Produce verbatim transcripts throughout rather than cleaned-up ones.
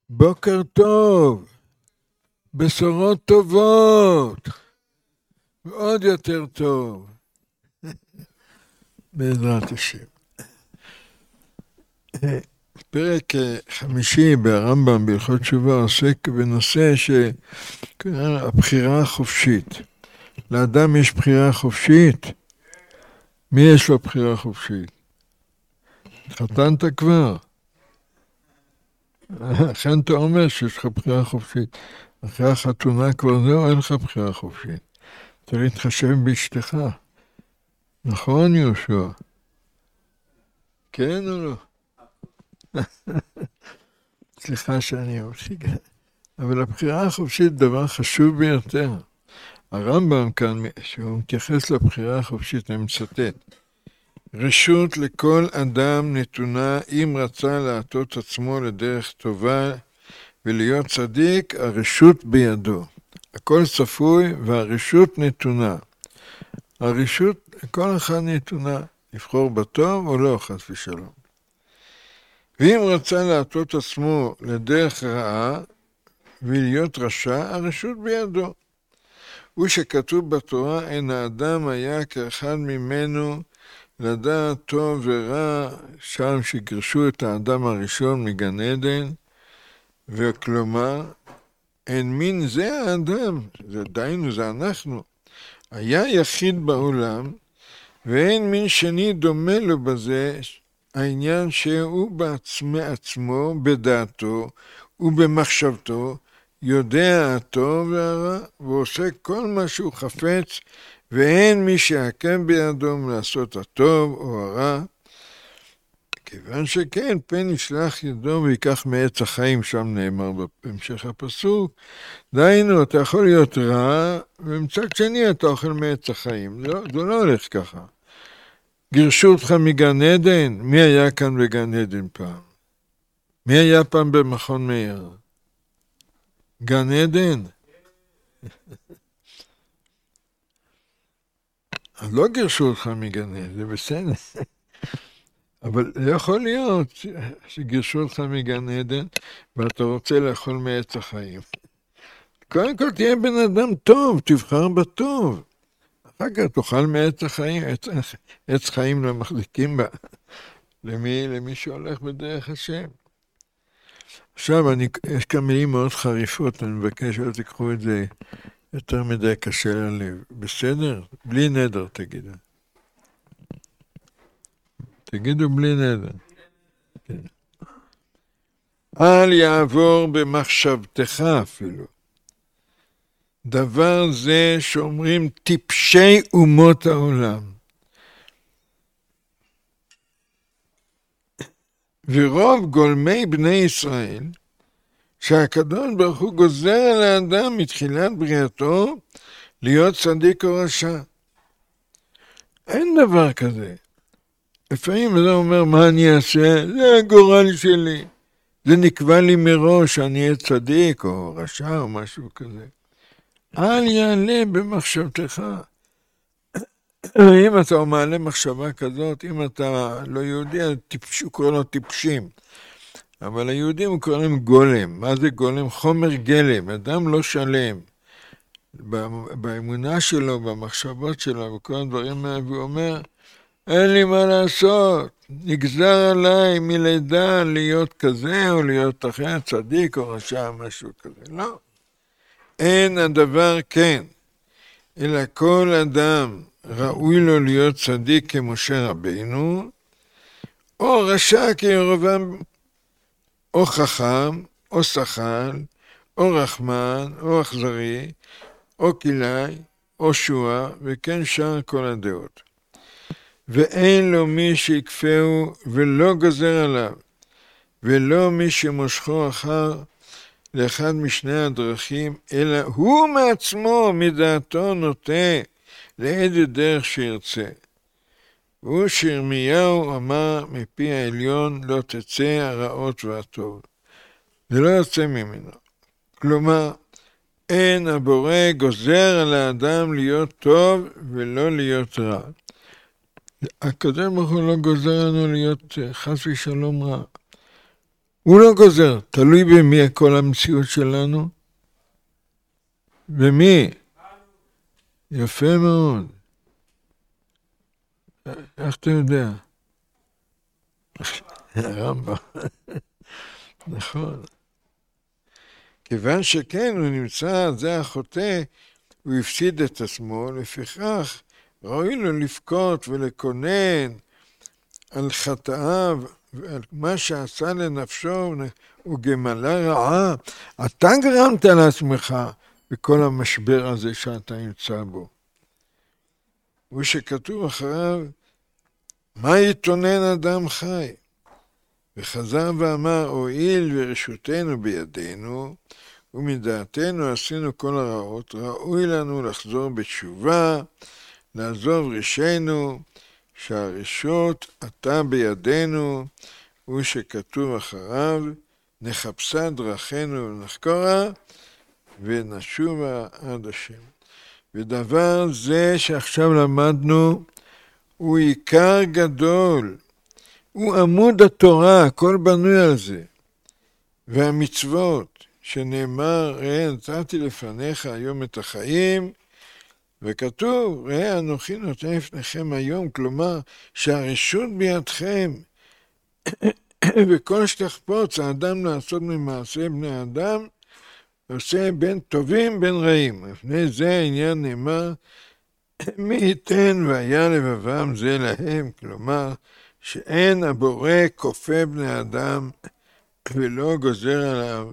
בוקר טוב, בשורות טובות, ועוד יותר טוב, בעזרת השם. פרק חמישי ברמב"ם בהלכות תשובה עוסק בנושא שקוראים הבחירה החופשית. לאדם יש בחירה חופשית? מי יש לו בחירה חופשית? חתנת כבר? לכן אתה אומר שיש לך בחירה חופשית. אחרי החתונה כבר זהו, אין לך בחירה חופשית. צריך להתחשב באשתך. נכון, יהושע? כן או לא? סליחה שאני מפסיק. אבל הבחירה החופשית דבר חשוב ביותר. הרמב"ם כאן, שהוא מתייחס לבחירה החופשית, אני מצטט. רשות לכל אדם נתונה אם רצה להטות עצמו לדרך טובה ולהיות צדיק, הרשות בידו. הכל צפוי והרשות נתונה. הרשות לכל אחד נתונה, לבחור בטוב או לא, חס ושלום. ואם רצה להטות עצמו לדרך רעה ולהיות רשע, הרשות בידו. הוא שכתוב בתורה, אין האדם היה כאחד ממנו לדעת טוב ורע, שם שגרשו את האדם הראשון מגן עדן, וכלומר, אין מין זה האדם, זה דיינו, זה אנחנו, היה יחיד בעולם, ואין מין שני דומה לו בזה, העניין שהוא בעצמי עצמו, בדעתו ובמחשבתו, יודע הטוב והרע, ועושה כל מה שהוא חפץ, ואין מי שיעכב בידו מלעשות הטוב או הרע, כיוון שכן, פן ישלח ידו ויקח מעץ החיים, שם נאמר בהמשך הפסוק, דיינו, אתה יכול להיות רע, ומצד שני אתה אוכל מעץ החיים. לא, זה לא הולך ככה. גירשו אותך מגן עדן, מי היה כאן בגן עדן פעם? מי היה פעם במכון מאיר? גן עדן? אז לא גירשו אותך מגן עדן, זה בסדר. אבל לא יכול להיות שגירשו אותך מגן עדן, ואתה רוצה לאכול מעץ החיים. קודם כל תהיה בן אדם טוב, תבחר בטוב. אחר כך תאכל מעץ החיים, עץ, עץ חיים לא מחזיקים בה. למי, למי שהולך בדרך השם. עכשיו, אני, יש כמה מילים מאוד חריפות, אני מבקש שלא תיקחו את זה יותר מדי קשה ללב. בסדר? בלי נדר תגידו. תגידו בלי נדר. כן. אל יעבור במחשבתך אפילו. דבר זה שאומרים טיפשי אומות העולם. ורוב גולמי בני ישראל, שהקדוש ברוך הוא גוזר על האדם מתחילת בריאתו, להיות צדיק או רשע. אין דבר כזה. לפעמים זה אומר, מה אני אעשה? זה הגורל שלי. זה נקבע לי מראש שאני אהיה צדיק או רשע או משהו כזה. אל יעלה במחשבתך. אם אתה מעלה מחשבה כזאת, אם אתה לא יהודי, הוא קורא לו טיפשים. אבל היהודים הוא קורא להם גולם. מה זה גולם? חומר גלם. אדם לא שלם. באמונה שלו, במחשבות שלו, וכל הדברים האלה, הוא אומר, אין לי מה לעשות. נגזר עליי מלידה להיות כזה או להיות אחר, צדיק או רשע, משהו כזה. לא. אין הדבר כן, אלא כל אדם ראוי לו להיות צדיק כמשה רבינו, או רשע כירבעם, או חכם, או שחל, או רחמן, או אכזרי, או כלאי, או שועה, וכן שאר כל הדעות. ואין לו מי שיקפהו ולא גוזר עליו, ולא מי שמושכו אחר לאחד משני הדרכים, אלא הוא מעצמו מדעתו נוטה לאיזה דרך שירצה. הוא שירמיהו אמר מפי העליון לא תצא הרעות והטוב. זה לא יוצא ממנו. כלומר, אין הבורא גוזר על האדם להיות טוב ולא להיות רע. הקדוש ברוך הוא לא גוזר לנו להיות חס ושלום רע. הוא לא גוזר, תלוי במי כל המציאות שלנו. במי? יפה מאוד. איך אתה יודע? הרמב"ם. נכון. כיוון שכן, הוא נמצא, זה החוטא, הוא הפסיד את עצמו, לפיכך ראוי לו לבכות ולקונן על חטאיו, ועל מה שעשה לנפשו, וגמלה רעה. אתה גרמת לעצמך בכל המשבר הזה שאתה נמצא בו. ושכתוב אחריו, מה יתונן אדם חי? וחזר ואמר, הואיל ורשותנו בידינו, ומדעתנו עשינו כל הרעות, ראוי לנו לחזור בתשובה, לעזוב רשנו, שהרשות אתה בידינו, ושכתוב אחריו, נחפשה דרכנו ונחקורה, ונשובה עד השם. ודבר זה שעכשיו למדנו, הוא עיקר גדול, הוא עמוד התורה, הכל בנוי על זה. והמצוות שנאמר, ראה נתתי לפניך היום את החיים, וכתוב, ראה אנוכי נותן לפניכם היום, כלומר שהרשות בידכם, וכל שתחפוץ האדם לעשות ממעשה בני אדם, עושה בין טובים בין רעים. לפני זה העניין נאמר, מי ייתן והיה לבבם זה להם, כלומר שאין הבורא כופה בני אדם ולא גוזר עליו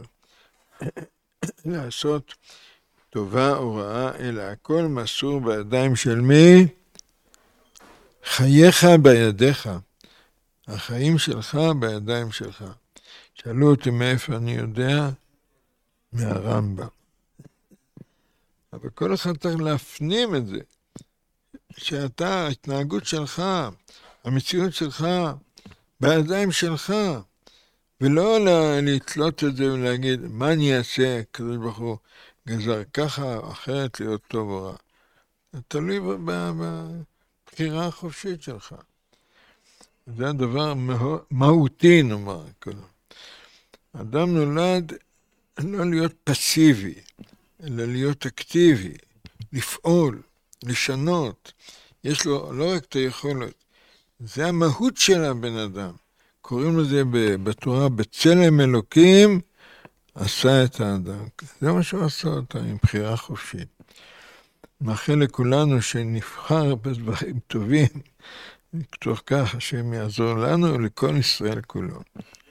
לעשות טובה או רעה, אלא הכל מסור בידיים של מי? חייך בידיך. החיים שלך בידיים שלך. שאלו אותי מאיפה אני יודע? מהרמב"ם. אבל כל אחד צריך להפנים את זה. שאתה, ההתנהגות שלך, המציאות שלך, בידיים שלך. ולא לתלות את זה ולהגיד, מה אני אעשה? הקדוש ברוך הוא גזר ככה או אחרת להיות טוב או רע. זה תלוי בבחירה החופשית שלך. זה הדבר מהותי, נאמר. אדם נולד לא להיות פסיבי, אלא להיות אקטיבי, לפעול, לשנות. יש לו לא רק את היכולת, זה המהות של הבן אדם. קוראים לזה בתורה, בצלם אלוקים, עשה את האדם. זה מה שהוא עשה אותה, עם בחירה חופשית. מאחל לכולנו שנבחר בדברים טובים, בתוך כך השם יעזור לנו ולכל ישראל כולו.